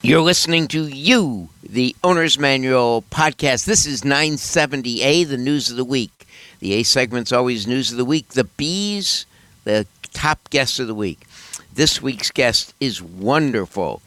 You're listening to the Owner's Manual podcast. This is 970A, the news of the week. The A segment's always news of the week. The B's, the top guest of the week. This week's guest is wonderful.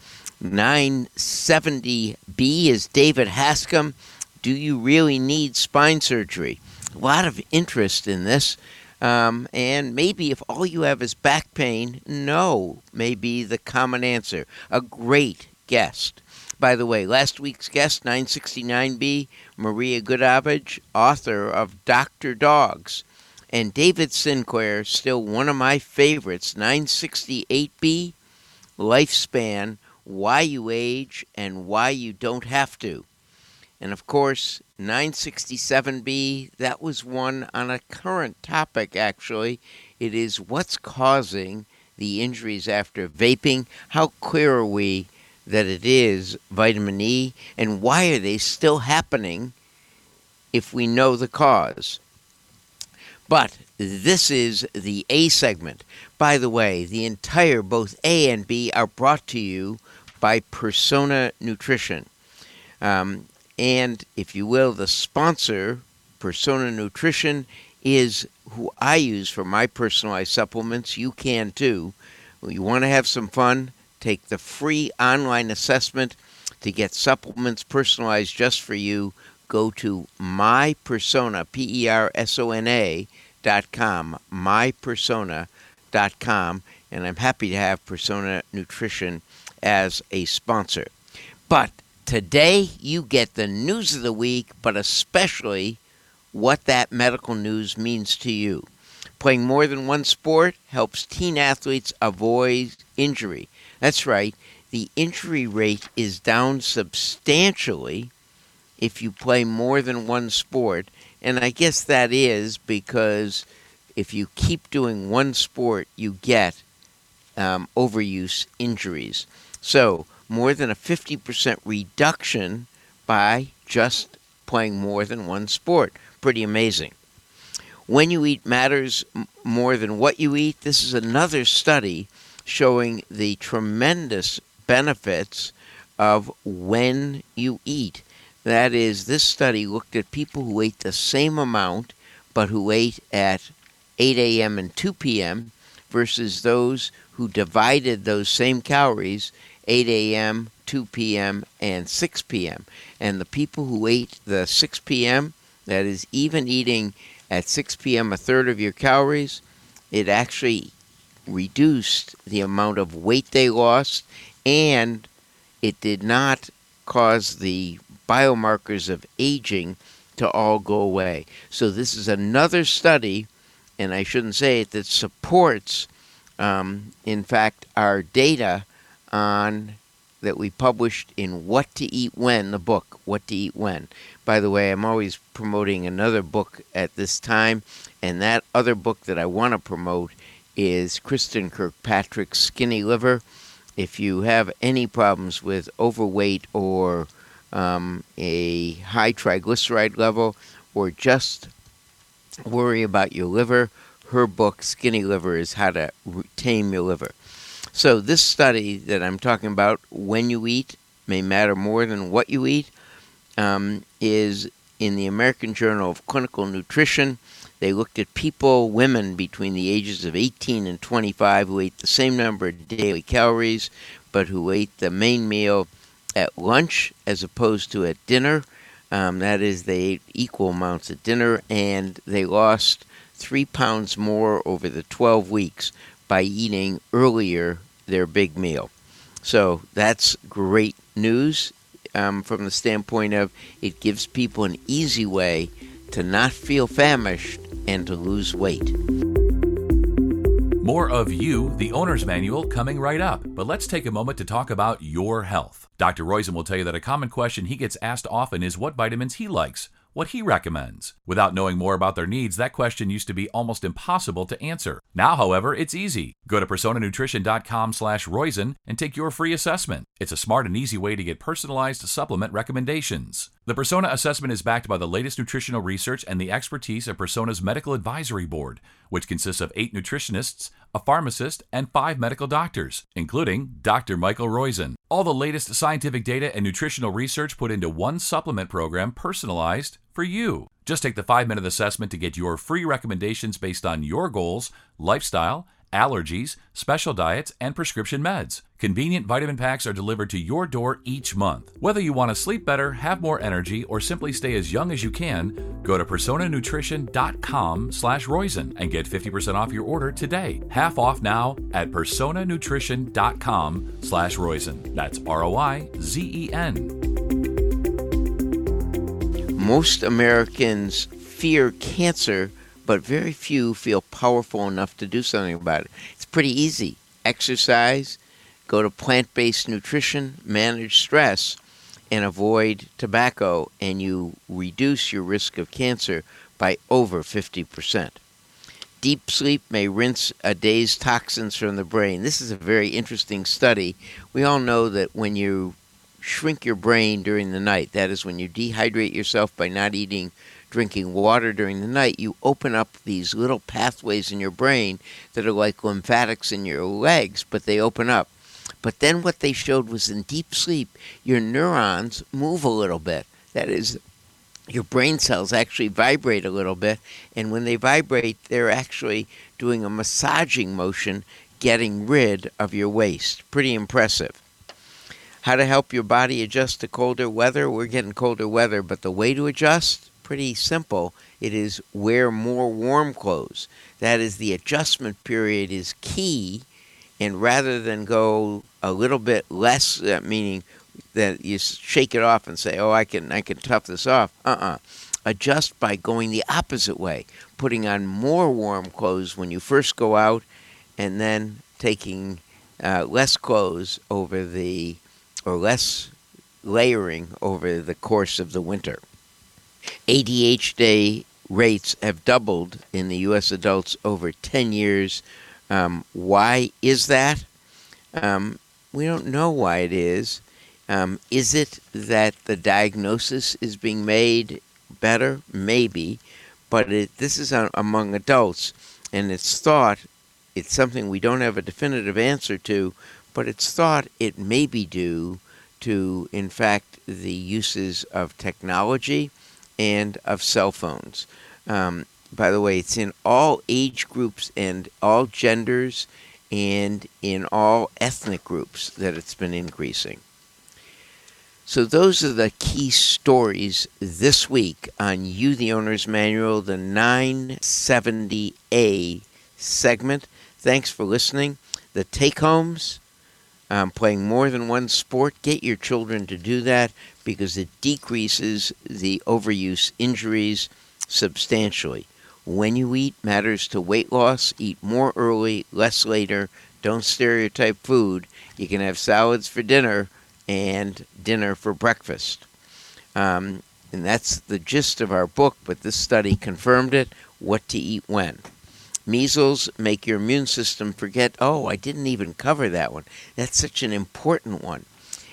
970B is David Hascom. Do you really need spine surgery? A lot of interest in this. And maybe if all you have is back pain, no, may be the common answer. A great guest. By the way, last week's guest, 969B, Maria Goodavage, author of Dr. Dogs. And David Sinclair, still one of my favorites, 968B, Lifespan, Why You Age and Why You Don't Have to. And of course, 967B, that was one on a current topic, actually. It is what's causing the injuries after vaping. How clear are we that it is vitamin E, and why are they still happening if we know the cause? But this is the A segment. By the way, the entire, both A and B, are brought to you by Persona Nutrition. And if you will, the sponsor, Persona Nutrition, is who I use for my personalized supplements. You can too. You want to have some fun? Take the free online assessment to get supplements personalized just for you. Go to mypersona, Persona.com, mypersona.com, and I'm happy to have Persona Nutrition as a sponsor. But today you get the news of the week, but especially what that medical news means to you. Playing more than one sport helps teen athletes avoid injury. That's right, the injury rate is down substantially if you play more than one sport. And I guess that is because if you keep doing one sport, you get overuse injuries. So more than a 50% reduction by just playing more than one sport. Pretty amazing. When you eat matters more than what you eat. This is another study showing the tremendous benefits of when you eat. That is, this study looked at people who ate the same amount, but who ate at 8 a.m. and 2 p.m. versus those who divided those same calories, 8 a.m., 2 p.m., and 6 p.m. And the people who ate the 6 p.m., that is, even eating at 6 p.m. a third of your calories, it actually reduced the amount of weight they lost, and it did not cause the biomarkers of aging to all go away. So this is another study, and I shouldn't say it, that supports, in fact, our data on that we published in What to Eat When, the book, What to Eat When. By the way, I'm always promoting another book at this time, and that other book that I want to promote is Kristen Kirkpatrick's Skinny Liver. If you have any problems with overweight or a high triglyceride level, or just worry about your liver, her book, Skinny Liver, is how to tame your liver. So this study that I'm talking about, when you eat may matter more than what you eat, is in the American Journal of Clinical Nutrition. They looked at people, women between the ages of 18 and 25, who ate the same number of daily calories, but who ate the main meal at lunch as opposed to at dinner. That is, they ate equal amounts at dinner, and they lost 3 pounds more over the 12 weeks by eating earlier their big meal. So that's great news from the standpoint of it gives people an easy way to not feel famished and to lose weight. More of You, the Owner's Manual, coming right up. But let's take a moment to talk about your health. Dr. Roizen will tell you that a common question he gets asked often is what vitamins he likes, what he recommends. Without knowing more about their needs, that question used to be almost impossible to answer. Now, however, it's easy. Go to personanutrition.com/Roizen and take your free assessment. It's a smart and easy way to get personalized supplement recommendations. The Persona assessment is backed by the latest nutritional research and the expertise of Persona's Medical Advisory Board, which consists of 8 nutritionists, a pharmacist, and 5 medical doctors, including Dr. Michael Roizen. All the latest scientific data and nutritional research put into one supplement program personalized for you. Just take the 5-minute assessment to get your free recommendations based on your goals, lifestyle, allergies, special diets, and prescription meds. Convenient vitamin packs are delivered to your door each month. Whether you want to sleep better, have more energy, or simply stay as young as you can, go to personanutrition.com/Roizen and get 50% off your order today. Half off now at personanutrition.com/Roizen. That's ROIZEN. Most Americans fear cancer, but very few feel powerful enough to do something about it. It's pretty easy. Exercise, go to plant-based nutrition, manage stress, and avoid tobacco, and you reduce your risk of cancer by over 50%. Deep sleep may rinse a day's toxins from the brain. This is a very interesting study. We all know that when you shrink your brain during the night, that is when you dehydrate yourself by not drinking water during the night, you open up these little pathways in your brain that are like lymphatics in your legs, but they open up. But then what they showed was in deep sleep, your neurons move a little bit. That is, your brain cells actually vibrate a little bit, and when they vibrate, they're actually doing a massaging motion, getting rid of your waste. Pretty impressive. How to help your body adjust to colder weather? We're getting colder weather, but the way to adjust? Pretty simple. It is wear more warm clothes. That is, the adjustment period is key, and rather than go a little bit less, meaning that you shake it off and say, oh, I can tough this off. Adjust by going the opposite way, putting on more warm clothes when you first go out, and then taking less clothes or less layering over the course of the winter. ADHD rates have doubled in the U.S. adults over 10 years. Why is that? We don't know why it is. Is it that the diagnosis is being made better? Maybe. But this is among adults, and it's something we don't have a definitive answer to, but it's thought it may be due to, in fact, the uses of technology and of cell phones. By the way, it's in all age groups and all genders and in all ethnic groups that it's been increasing. So those are the key stories this week on You, the Owner's Manual, the 970A segment. Thanks for listening. The take-homes, playing more than one sport. Get your children to do that because it decreases the overuse injuries substantially. When you eat matters to weight loss. Eat more early, less later. Don't stereotype food. You can have salads for dinner and dinner for breakfast. And that's the gist of our book, but this study confirmed it. What to eat when. Measles make your immune system forget, oh, I didn't even cover that one. That's such an important one.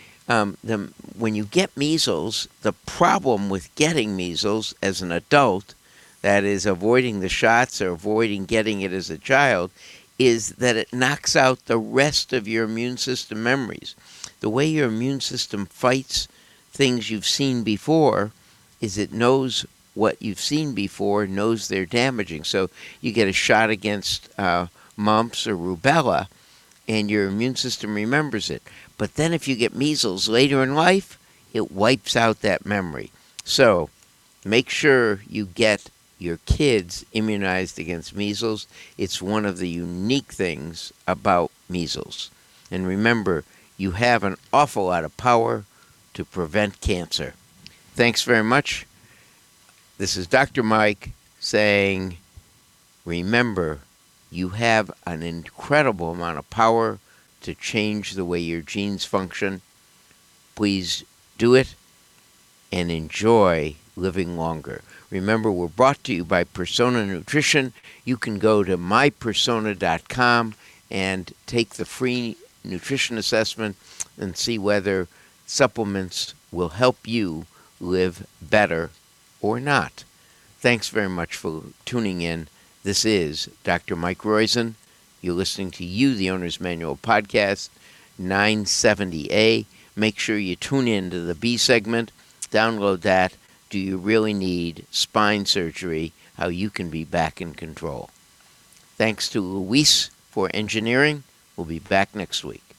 When you get measles, the problem with getting measles as an adult, that is avoiding the shots or avoiding getting it as a child, is that it knocks out the rest of your immune system memories. The way your immune system fights things you've seen before is it knows what you've seen before, knows they're damaging. So you get a shot against mumps or rubella, and your immune system remembers it. But then if you get measles later in life, it wipes out that memory. So make sure you get your kids immunized against measles. It's one of the unique things about measles. And remember, you have an awful lot of power to prevent cancer. Thanks very much. This is Dr. Mike saying, remember, you have an incredible amount of power to change the way your genes function. Please do it and enjoy living longer. Remember, we're brought to you by Persona Nutrition. You can go to mypersona.com and take the free nutrition assessment and see whether supplements will help you live better or not. Thanks very much for tuning in. This is Dr. Mike Roizen. You're listening to the Owner's Manual Podcast, 970A. Make sure you tune in to the B segment. Download that. Do you really need spine surgery? How you can be back in control. Thanks to Luis for engineering. We'll be back next week.